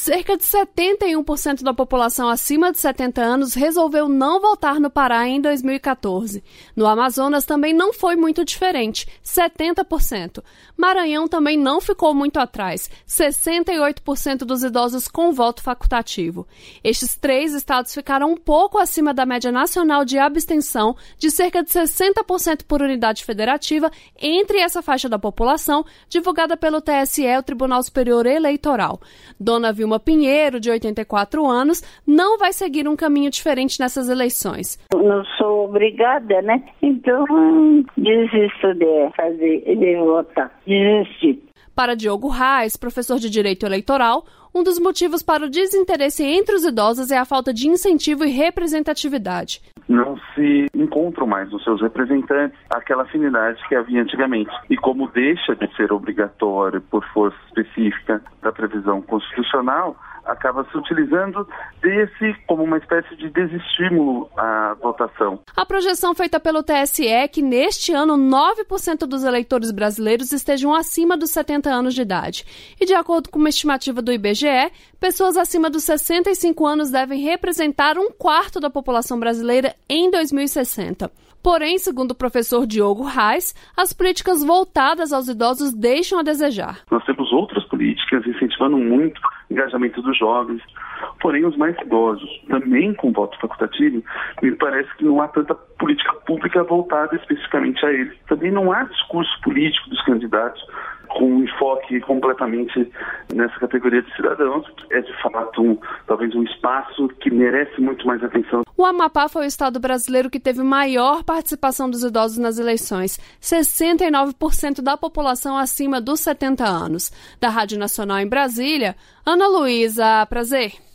Cerca de 71% da população acima de 70 anos resolveu não votar no Pará em 2014. No Amazonas também não foi muito diferente, 70%. Maranhão também não ficou muito atrás, 68% dos idosos com voto facultativo. Estes 3 estados ficaram um pouco acima da média nacional de abstenção, de cerca de 60% por unidade federativa, entre essa faixa da população, divulgada pelo TSE, o Tribunal Superior Eleitoral. Dona Vilma Pinheiro, de 84 anos, não vai seguir um caminho diferente nessas eleições. Não sou obrigada, né? Então, desisto de votar. Desisti. Para Diogo Reis, professor de Direito Eleitoral, um dos motivos para o desinteresse entre os idosos é a falta de incentivo e representatividade. Não se encontram mais nos seus representantes aquela afinidade que havia antigamente. E como deixa de ser obrigatório por força específica da previsão constitucional, acaba se utilizando desse como uma espécie de desestímulo à votação. A projeção feita pelo TSE é que neste ano 9% dos eleitores brasileiros estejam acima dos 70 anos de idade. E de acordo com uma estimativa do IBGE, pessoas acima dos 65 anos devem representar 1/4 da população brasileira em 2060. Porém, segundo o professor Diogo Reis, as políticas voltadas aos idosos deixam a desejar. Nós temos outras políticas incentivando muito o engajamento dos jovens, porém os mais idosos, também com voto facultativo, me parece que não há tanta política pública voltada especificamente a eles. Também não há discurso político dos candidatos com um enfoque completamente nessa categoria de cidadãos. É de fato talvez um espaço que merece muito mais atenção. O Amapá foi o estado brasileiro que teve maior participação dos idosos nas eleições, 69% da população acima dos 70 anos. Da Rádio Nacional em Brasília, Ana Luísa Prazer.